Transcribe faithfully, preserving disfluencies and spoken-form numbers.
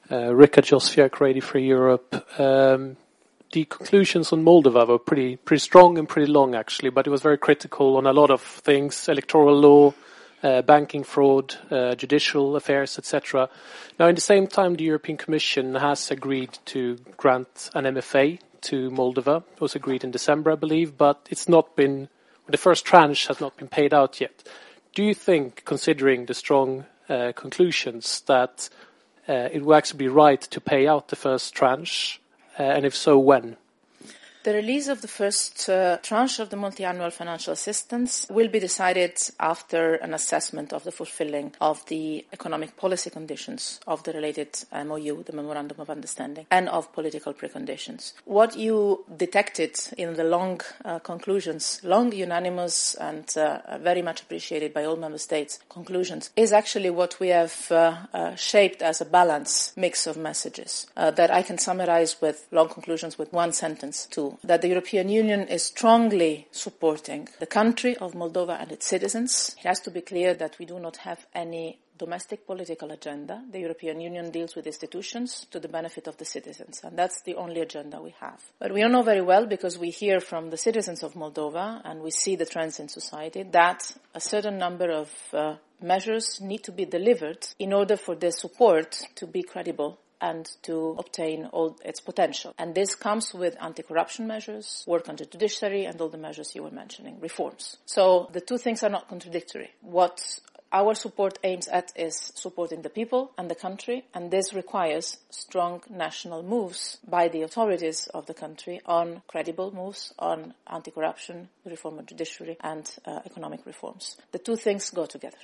uh, Richard Joswiak, Radio Free Europe. Um, the conclusions on Moldova were pretty pretty strong and pretty long, actually, but it was very critical on a lot of things: electoral law, uh, banking fraud, uh, judicial affairs, et cetera. Now, in the same time, the European Commission has agreed to grant an M F A to Moldova. It was agreed in December, I believe, but it's not been, the first tranche has not been paid out yet. Do you think, considering the strong uh, conclusions, that uh, it will actually be right to pay out the first tranche, uh, and if so, when? The release of the first uh, tranche of the multi-annual financial assistance will be decided after an assessment of the fulfilling of the economic policy conditions of the related M O U, the Memorandum of Understanding, and of political preconditions. What you detected in the long uh, conclusions, long, unanimous, and uh, very much appreciated by all member states conclusions, is actually what we have uh, uh, shaped as a balanced mix of messages uh, that I can summarize with long conclusions with one sentence too. That the European Union is strongly supporting the country of Moldova and its citizens. It has to be clear that we do not have any domestic political agenda. The European Union deals with institutions to the benefit of the citizens, and that's the only agenda we have. But we all know very well, because we hear from the citizens of Moldova and we see the trends in society, that a certain number of uh, measures need to be delivered in order for their support to be credible and to obtain all its potential. And this comes with anti-corruption measures, work on the judiciary, and all the measures you were mentioning, reforms. So the two things are not contradictory. What our support aims at is supporting the people and the country, and this requires strong national moves by the authorities of the country on credible moves on anti-corruption, reform of judiciary, and uh, economic reforms. The two things go together.